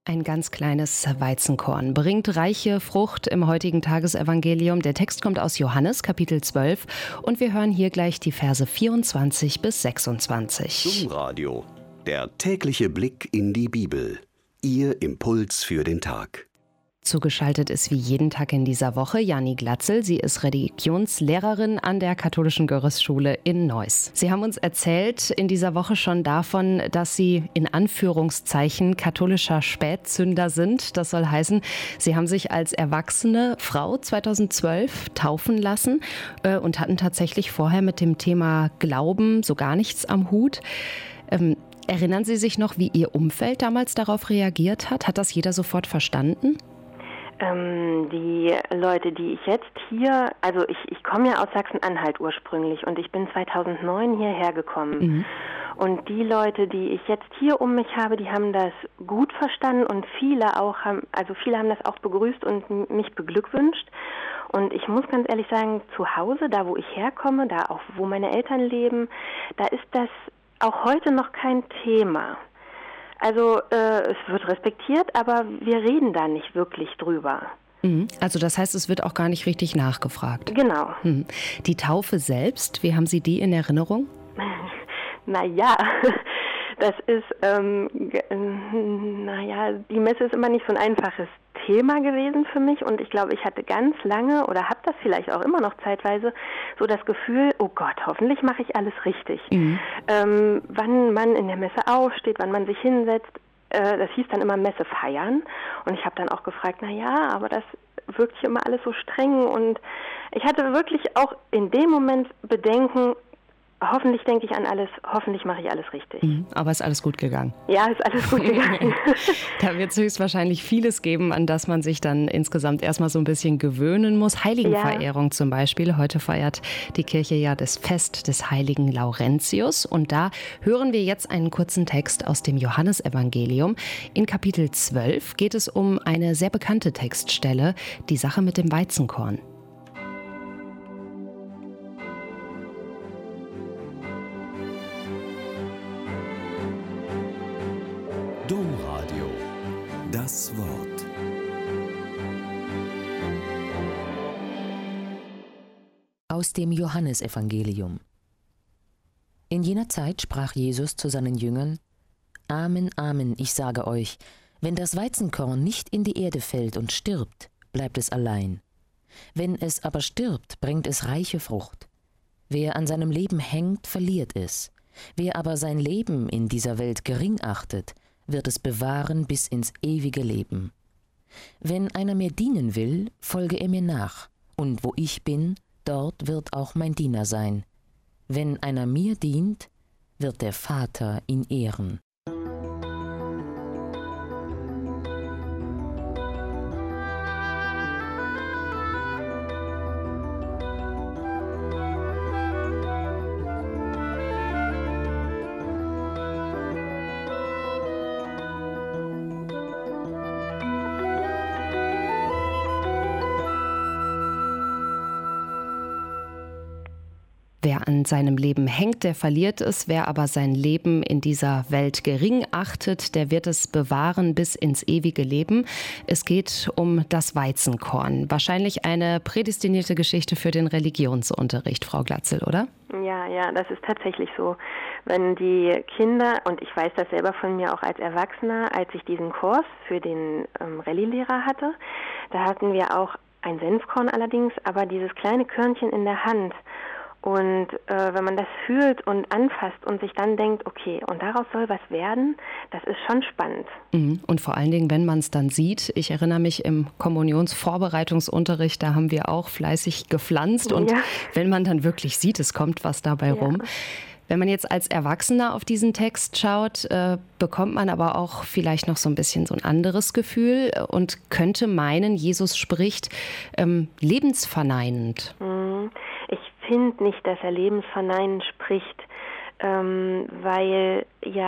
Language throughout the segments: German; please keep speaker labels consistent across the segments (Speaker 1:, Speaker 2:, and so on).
Speaker 1: Ein ganz kleines Weizenkorn bringt reiche Frucht im heutigen Tagesevangelium. Der Text kommt aus Johannes, Kapitel 12, und wir hören hier gleich die Verse 24 bis 26.
Speaker 2: Domradio, der tägliche Blick in die Bibel. Ihr Impuls für den Tag.
Speaker 1: Zugeschaltet ist wie jeden Tag in dieser Woche Janni Glatzel. Sie ist Religionslehrerin an der Katholischen Görres-Schule in Neuss. Sie haben uns erzählt in dieser Woche schon davon, dass Sie in Anführungszeichen katholischer Spätzünder sind. Das soll heißen, Sie haben sich als erwachsene Frau 2012 taufen lassen und hatten tatsächlich vorher mit dem Thema Glauben so gar nichts am Hut. Erinnern Sie sich noch, wie Ihr Umfeld damals darauf reagiert hat? Hat das jeder sofort verstanden?
Speaker 3: Die Leute, die ich jetzt hier, also ich komme ja aus Sachsen-Anhalt ursprünglich und ich bin 2009 hierher gekommen. Mhm. Und die Leute, die ich jetzt hier um mich habe, die haben das gut verstanden und viele haben das auch begrüßt und mich beglückwünscht. Und ich muss ganz ehrlich sagen, zu Hause, da wo ich herkomme, da auch wo meine Eltern leben, da ist das auch heute noch kein Thema. Also es wird respektiert, aber wir reden da nicht wirklich drüber.
Speaker 1: Also das heißt, es wird auch gar nicht richtig nachgefragt.
Speaker 3: Genau.
Speaker 1: Die Taufe selbst, wie haben Sie die in Erinnerung?
Speaker 3: Naja, das ist, die Messe ist immer nicht so ein einfaches Thema gewesen für mich und ich glaube, ich hatte ganz lange oder habe das vielleicht auch immer noch zeitweise so das Gefühl, oh Gott, hoffentlich mache ich alles richtig. Wann man in der Messe aufsteht, wann man sich hinsetzt, das hieß dann immer Messe feiern und ich habe dann auch gefragt, aber das wirkt hier immer alles so streng und ich hatte wirklich auch in dem Moment Bedenken, hoffentlich denke ich an alles, hoffentlich mache ich alles richtig.
Speaker 1: Aber ist alles gut gegangen?
Speaker 3: Ja, ist alles gut gegangen.
Speaker 1: Da wird es höchstwahrscheinlich vieles geben, an das man sich dann insgesamt erstmal so ein bisschen gewöhnen muss. Heiligenverehrung zum Beispiel. Heute feiert die Kirche ja das Fest des heiligen Laurentius. Und da hören wir jetzt einen kurzen Text aus dem Johannesevangelium. In Kapitel 12 geht es um eine sehr bekannte Textstelle, die Sache mit dem Weizenkorn.
Speaker 2: Domradio, das Wort.
Speaker 4: Aus dem Johannesevangelium. In jener Zeit sprach Jesus zu seinen Jüngern: Amen, Amen, ich sage euch, wenn das Weizenkorn nicht in die Erde fällt und stirbt, bleibt es allein. Wenn es aber stirbt, bringt es reiche Frucht. Wer an seinem Leben hängt, verliert es. Wer aber sein Leben in dieser Welt gering achtet, wird es bewahren bis ins ewige Leben. Wenn einer mir dienen will, folge er mir nach, und wo ich bin, dort wird auch mein Diener sein. Wenn einer mir dient, wird der Vater ihn ehren.
Speaker 1: Wer an seinem Leben hängt, der verliert es. Wer aber sein Leben in dieser Welt gering achtet, der wird es bewahren bis ins ewige Leben. Es geht um das Weizenkorn. Wahrscheinlich eine prädestinierte Geschichte für den Religionsunterricht, Frau Glatzel, oder?
Speaker 3: Ja, das ist tatsächlich so. Wenn die Kinder, und ich weiß das selber von mir auch als Erwachsener, als ich diesen Kurs für den Rallye-Lehrer hatte, da hatten wir auch ein Senfkorn allerdings, aber dieses kleine Körnchen in der Hand. Und wenn man das fühlt und anfasst und sich dann denkt, okay, und daraus soll was werden, das ist schon spannend.
Speaker 1: Und vor allen Dingen, wenn man es dann sieht, ich erinnere mich im Kommunionsvorbereitungsunterricht, da haben wir auch fleißig gepflanzt und wenn man dann wirklich sieht, es kommt was dabei rum. Wenn man jetzt als Erwachsener auf diesen Text schaut, bekommt man aber auch vielleicht noch so ein bisschen so ein anderes Gefühl und könnte meinen, Jesus spricht lebensverneinend.
Speaker 3: Ich finde nicht, dass er lebensverneinend spricht, weil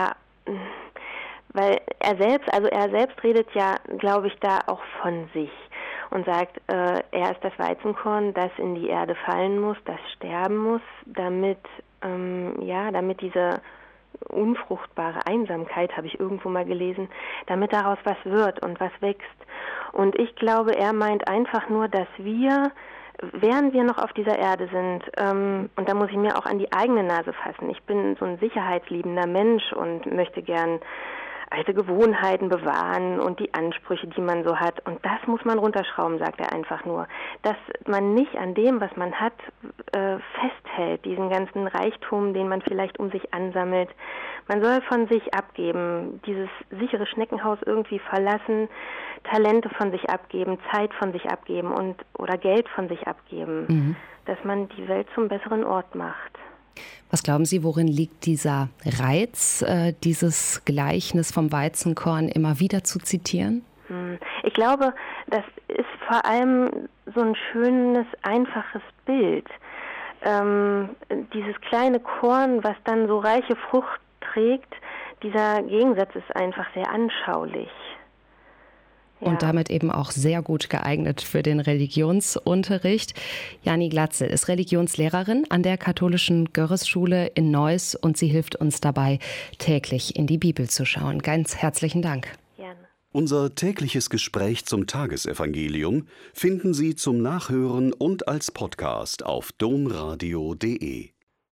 Speaker 3: er selbst redet ja, glaube ich, da auch von sich und sagt, er ist das Weizenkorn, das in die Erde fallen muss, das sterben muss, damit diese unfruchtbare Einsamkeit, habe ich irgendwo mal gelesen, damit daraus was wird und was wächst. Und ich glaube, er meint einfach nur, dass wir, während wir noch auf dieser Erde sind, und da muss ich mir auch an die eigene Nase fassen, ich bin so ein sicherheitsliebender Mensch und möchte gern alte Gewohnheiten bewahren und die Ansprüche, die man so hat. Und das muss man runterschrauben, sagt er einfach nur. Dass man nicht an dem, was man hat, festhält, diesen ganzen Reichtum, den man vielleicht um sich ansammelt. Man soll von sich abgeben, dieses sichere Schneckenhaus irgendwie verlassen, Talente von sich abgeben, Zeit von sich abgeben oder Geld von sich abgeben, dass man die Welt zum besseren Ort macht.
Speaker 1: Was glauben Sie, worin liegt dieser Reiz, dieses Gleichnis vom Weizenkorn immer wieder zu zitieren?
Speaker 3: Ich glaube, das ist vor allem so ein schönes, einfaches Bild. Dieses kleine Korn, was dann so reiche Frucht trägt, dieser Gegensatz ist einfach sehr anschaulich.
Speaker 1: Und damit eben auch sehr gut geeignet für den Religionsunterricht. Jani Glatzel ist Religionslehrerin an der katholischen Görresschule in Neuss und sie hilft uns dabei, täglich in die Bibel zu schauen. Ganz herzlichen Dank.
Speaker 3: Gerne.
Speaker 2: Unser tägliches Gespräch zum Tagesevangelium finden Sie zum Nachhören und als Podcast auf domradio.de.